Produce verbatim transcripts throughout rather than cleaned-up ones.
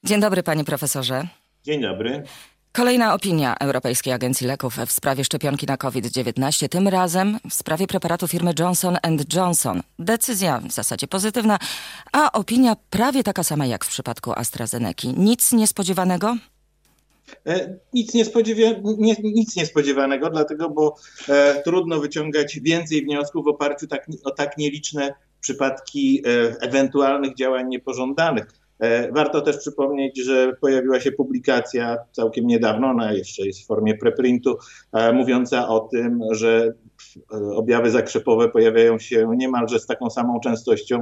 Dzień dobry, panie profesorze. Dzień dobry. Kolejna opinia Europejskiej Agencji Leków w sprawie szczepionki na kowid dziewiętnaście, tym razem w sprawie preparatu firmy Johnson and Johnson. Decyzja w zasadzie pozytywna, a opinia prawie taka sama jak w przypadku AstraZeneki. Nic niespodziewanego? E, nic, niespodziewa- nie, nic niespodziewanego, dlatego, bo e, trudno wyciągać więcej wniosków w oparciu tak, o tak nieliczne przypadki e, ewentualnych działań niepożądanych. Warto też przypomnieć, że pojawiła się publikacja całkiem niedawno, ona jeszcze jest w formie preprintu, mówiąca o tym, że objawy zakrzepowe pojawiają się niemalże z taką samą częstością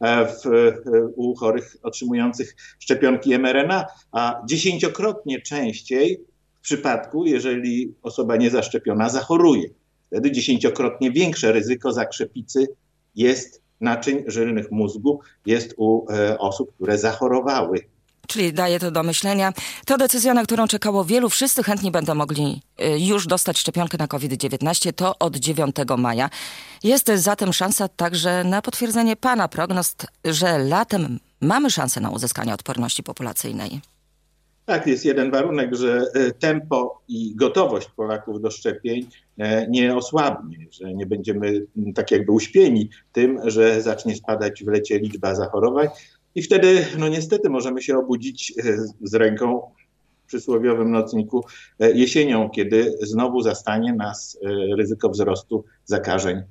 w, u chorych otrzymujących szczepionki em er en a, a dziesięciokrotnie częściej w przypadku, jeżeli osoba niezaszczepiona zachoruje. Wtedy dziesięciokrotnie większe ryzyko zakrzepicy jest naczyń żylnych mózgu jest u e, osób, które zachorowały. Czyli daje to do myślenia. To decyzja, na którą czekało wielu. Wszyscy chętni będą mogli y, już dostać szczepionkę na kowid dziewiętnaście. To od dziewiątego maja. Jest zatem szansa także na potwierdzenie pana prognoz, że latem mamy szansę na uzyskanie odporności populacyjnej. Tak, jest jeden warunek, że tempo i gotowość Polaków do szczepień nie osłabnie, że nie będziemy tak jakby uśpieni tym, że zacznie spadać w lecie liczba zachorowań i wtedy no niestety możemy się obudzić z ręką w przysłowiowym nocniku jesienią, kiedy znowu zastanie nas ryzyko wzrostu zakażeń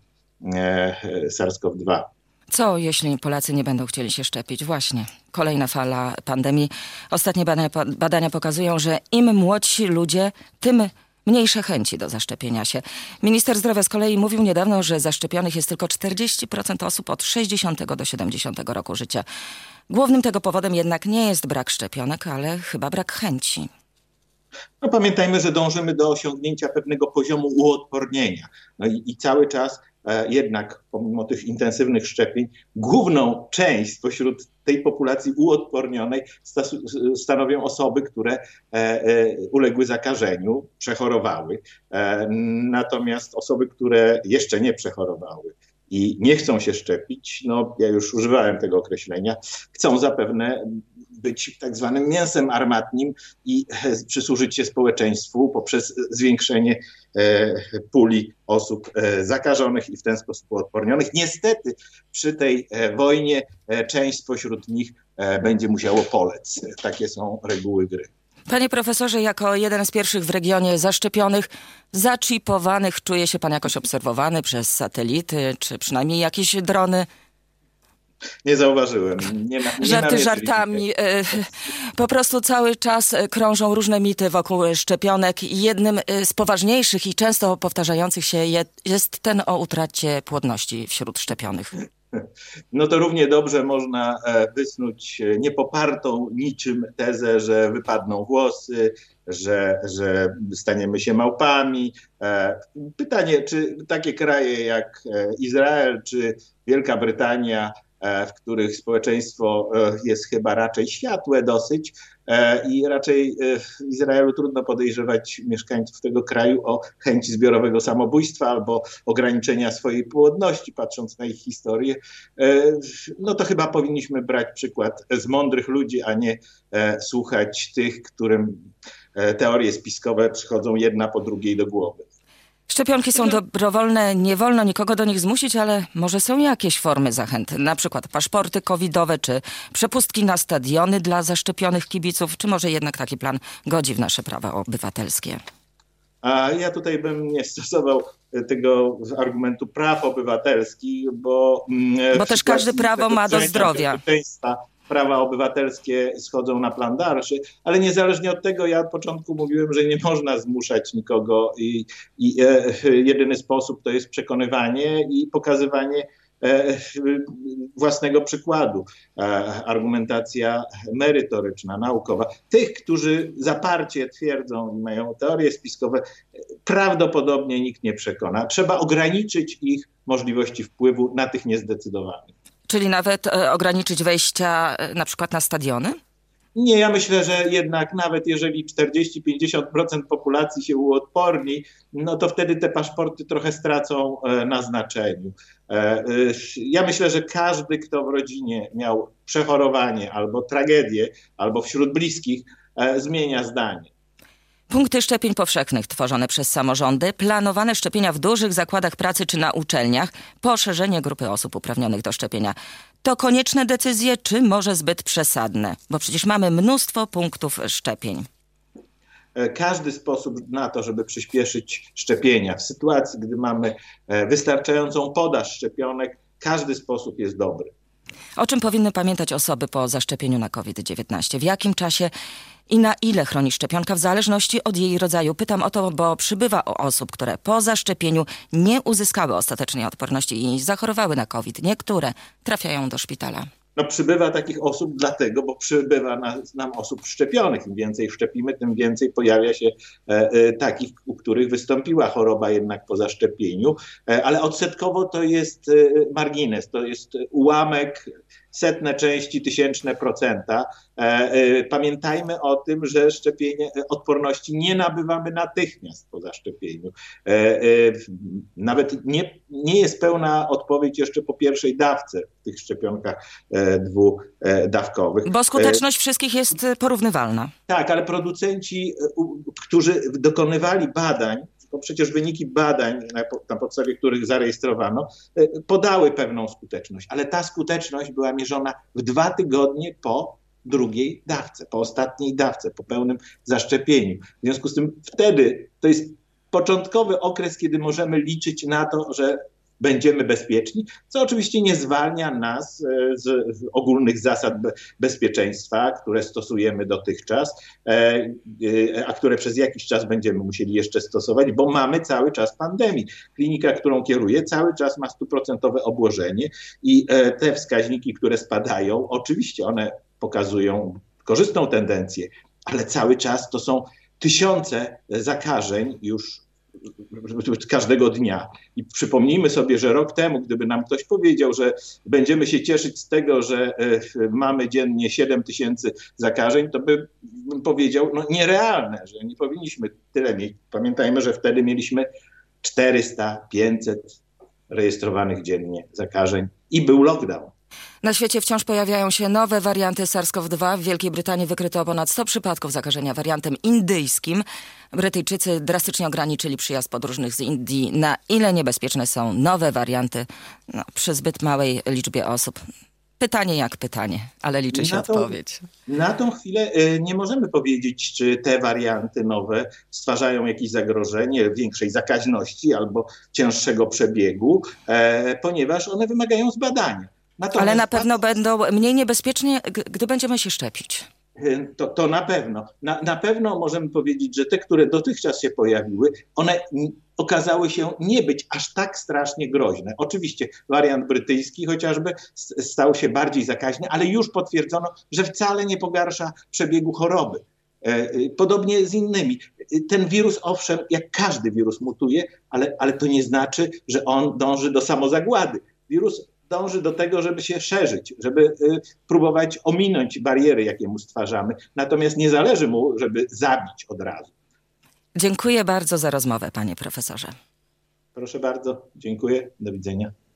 SARS-CoV dwa. Co, jeśli Polacy nie będą chcieli się szczepić? Właśnie, kolejna fala pandemii. Ostatnie badania, badania pokazują, że im młodsi ludzie, tym mniejsze chęci do zaszczepienia się. Minister zdrowia z kolei mówił niedawno, że zaszczepionych jest tylko czterdzieści procent osób od sześćdziesiątego do siedemdziesiątego roku życia. Głównym tego powodem jednak nie jest brak szczepionek, ale chyba brak chęci. No pamiętajmy, że dążymy do osiągnięcia pewnego poziomu uodpornienia. No i, i cały czas e, jednak pomimo tych intensywnych szczepień główną część spośród tej populacji uodpornionej stas- stanowią osoby, które e, e, uległy zakażeniu, przechorowały. E, natomiast osoby, które jeszcze nie przechorowały i nie chcą się szczepić, no ja już używałem tego określenia, chcą zapewne być tak zwanym mięsem armatnim i przysłużyć się społeczeństwu poprzez zwiększenie e, puli osób e, zakażonych i w ten sposób uodpornionych. Niestety przy tej e, wojnie e, część spośród nich e, będzie musiało polec. Takie są reguły gry. Panie profesorze, jako jeden z pierwszych w regionie zaszczepionych, zaczipowanych, czuje się pan jakoś obserwowany przez satelity, czy przynajmniej jakieś drony? Nie zauważyłem. Nie na, nie Żarty żartami. Po prostu cały czas krążą różne mity wokół szczepionek i jednym z poważniejszych i często powtarzających się jest ten o utracie płodności wśród szczepionych. No to równie dobrze można wysnuć niepopartą niczym tezę, że wypadną włosy, że, że staniemy się małpami. Pytanie, czy takie kraje jak Izrael czy Wielka Brytania, w których społeczeństwo jest chyba raczej światłe dosyć i raczej w Izraelu trudno podejrzewać mieszkańców tego kraju o chęci zbiorowego samobójstwa albo ograniczenia swojej płodności, patrząc na ich historię, no to chyba powinniśmy brać przykład z mądrych ludzi, a nie słuchać tych, którym teorie spiskowe przychodzą jedna po drugiej do głowy. Szczepionki są dobrowolne, nie wolno nikogo do nich zmusić, ale może są jakieś formy zachęty, na przykład paszporty covidowe, czy przepustki na stadiony dla zaszczepionych kibiców, czy może jednak taki plan godzi w nasze prawa obywatelskie? A ja tutaj bym nie stosował tego argumentu praw obywatelskich, bo... Bo też każde prawo ma do zdrowia. Prawa obywatelskie schodzą na plan dalszy, ale niezależnie od tego ja od początku mówiłem, że nie można zmuszać nikogo i, i e, jedyny sposób to jest przekonywanie i pokazywanie e, własnego przykładu. E, argumentacja merytoryczna, naukowa. Tych, którzy zaparcie twierdzą i mają teorie spiskowe, prawdopodobnie nikt nie przekona. Trzeba ograniczyć ich możliwości wpływu na tych niezdecydowanych. Czyli nawet e, ograniczyć wejścia e, na przykład na stadiony? Nie, ja myślę, że jednak nawet jeżeli czterdzieści do pięćdziesięciu procent populacji się uodporni, no to wtedy te paszporty trochę stracą e, na znaczeniu. E, e, ja myślę, że każdy, kto w rodzinie miał przechorowanie albo tragedię, albo wśród bliskich, zmienia zdanie. Punkty szczepień powszechnych tworzone przez samorządy, planowane szczepienia w dużych zakładach pracy czy na uczelniach, poszerzenie grupy osób uprawnionych do szczepienia. To konieczne decyzje, czy może zbyt przesadne? Bo przecież mamy mnóstwo punktów szczepień. Każdy sposób na to, żeby przyspieszyć szczepienia, w sytuacji, gdy mamy wystarczającą podaż szczepionek, każdy sposób jest dobry. O czym powinny pamiętać osoby po zaszczepieniu na kowid dziewiętnaście? W jakim czasie i na ile chroni szczepionka w zależności od jej rodzaju? Pytam o to, bo przybywa osób, które po zaszczepieniu nie uzyskały ostatecznie odporności i zachorowały na kowid. Niektóre trafiają do szpitala. No, przybywa takich osób dlatego, bo przybywa nas, nam osób szczepionych. Im więcej szczepimy, tym więcej pojawia się e, e, takich, u których wystąpiła choroba jednak po zaszczepieniu. E, ale odsetkowo to jest e, margines, to jest ułamek, setne części, tysięczne procenta. E, e, pamiętajmy o tym, że szczepienie odporności nie nabywamy natychmiast po zaszczepieniu. E, e, nawet nie, nie jest pełna odpowiedź jeszcze po pierwszej dawce w tych szczepionkach e, dwudawkowych. Bo skuteczność wszystkich jest porównywalna. Tak, ale producenci, którzy dokonywali badań, to przecież wyniki badań, na podstawie których zarejestrowano, podały pewną skuteczność, ale ta skuteczność była mierzona w dwa tygodnie po drugiej dawce, po ostatniej dawce, po pełnym zaszczepieniu. W związku z tym wtedy to jest początkowy okres, kiedy możemy liczyć na to, że będziemy bezpieczni, co oczywiście nie zwalnia nas z ogólnych zasad bezpieczeństwa, które stosujemy dotychczas, a które przez jakiś czas będziemy musieli jeszcze stosować, bo mamy cały czas pandemii. Klinika, którą kieruję, cały czas ma stuprocentowe obłożenie i te wskaźniki, które spadają, oczywiście one pokazują korzystną tendencję, ale cały czas to są tysiące zakażeń już każdego dnia. I przypomnijmy sobie, że rok temu, gdyby nam ktoś powiedział, że będziemy się cieszyć z tego, że mamy dziennie siedem tysięcy zakażeń, to by powiedział, no nierealne, że nie powinniśmy tyle mieć. Pamiętajmy, że wtedy mieliśmy czterysta pięćset rejestrowanych dziennie zakażeń i był lockdown. Na świecie wciąż pojawiają się nowe warianty SARS-CoV dwa. W Wielkiej Brytanii wykryto ponad sto przypadków zakażenia wariantem indyjskim. Brytyjczycy drastycznie ograniczyli przyjazd podróżnych z Indii. Na ile niebezpieczne są nowe warianty no, przy zbyt małej liczbie osób? Pytanie jak pytanie, ale liczy się na to, odpowiedź. Na tą chwilę nie możemy powiedzieć, czy te warianty nowe stwarzają jakieś zagrożenie większej zakaźności albo cięższego przebiegu, ponieważ one wymagają zbadania. Natomiast ale na pewno będą mniej niebezpiecznie, gdy będziemy się szczepić. To, to na pewno. Na, na pewno możemy powiedzieć, że te, które dotychczas się pojawiły, one okazały się nie być aż tak strasznie groźne. Oczywiście wariant brytyjski chociażby stał się bardziej zakaźny, ale już potwierdzono, że wcale nie pogarsza przebiegu choroby. Podobnie z innymi. Ten wirus, owszem, jak każdy wirus mutuje, ale, ale to nie znaczy, że on dąży do samozagłady. Wirus dąży do tego, żeby się szerzyć, żeby y, próbować ominąć bariery, jakie mu stwarzamy. Natomiast nie zależy mu, żeby zabić od razu. Dziękuję bardzo za rozmowę, panie profesorze. Proszę bardzo, dziękuję. Do widzenia.